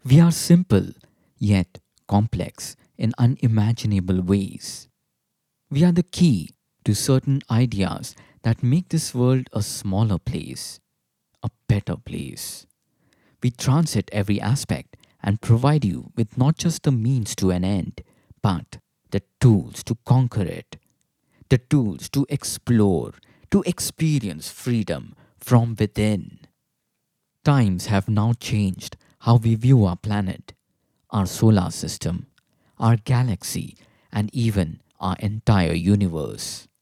We are simple, yet complex in unimaginable ways. We are the key to certain ideas that make this world a smaller place, a better place. We transit every aspect and provide you with not just the means to an end, but the tools to conquer it, the tools to explore, to experience freedom from within. Times have now changed how we view our planet, our solar system, our galaxy, and even our entire universe.